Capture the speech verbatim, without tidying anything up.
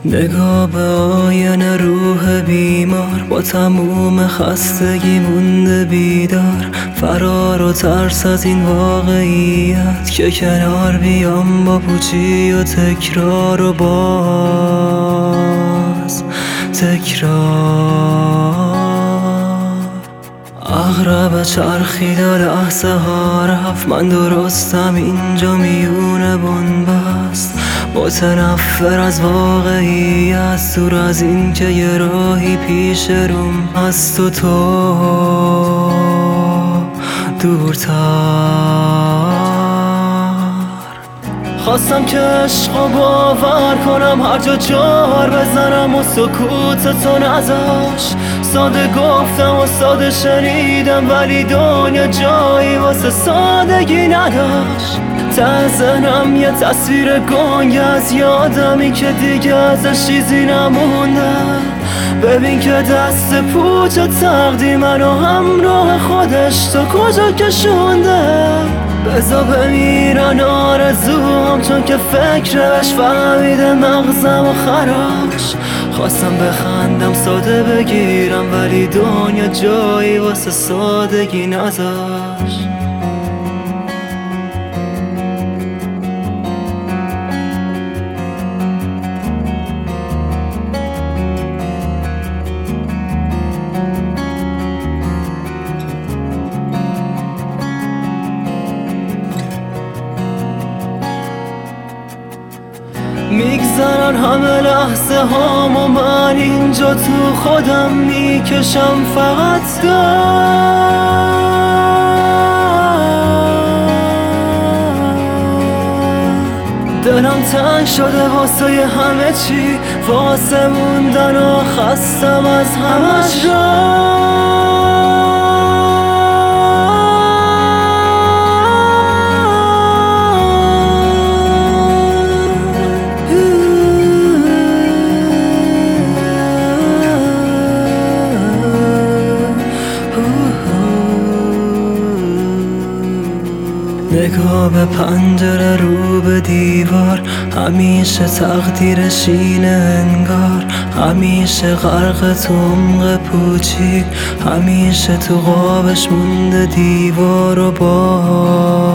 نگاه به آینه روح بیمار، با تموم خستگی مونده بیدار. فرار و ترس از این واقعیت که کنار بیام با پوچی و تکرار و باز تکرار. اغرب چرخیده لحظه ها رفت، من درستم اینجا میونه بنبست. متنفر از واقعیت، دور از این که یه راهی پیش روم هست و تو دورتر. خواستم که عشق و باور کنم، هر جا جار بزنم و سکوت تو نذاشت. ساده گفتم و ساده شنیدم، ولی دنیا جایی واسه سادگی نداشت. ته ذهنم یه تصویر گنگ از یادمی که دیگه ازش چیزی نمونده. ببین که دست پوچ تقدیر منو همراه خودش تا کجا کشونده. بذار بمیرن آرزوام، چون که فکرش فهمیده مغزم و خراش. خواستم بخندم ساده بگیرم، ولی دنیا جایی واسه سادگی نذاشت. میگذرن همه لحظه هام و من اینجا تو خودم میکشم فقط دار. دلم تنگ شده واسه همه چی، واسه موندن و خستم از همش را. نگاه به پنجره رو به دیوار، همیشه تقدیرش اینه انگار. همیشه غرق تو عمق پوچی، همیشه تو قابش مونده دیوار و بار.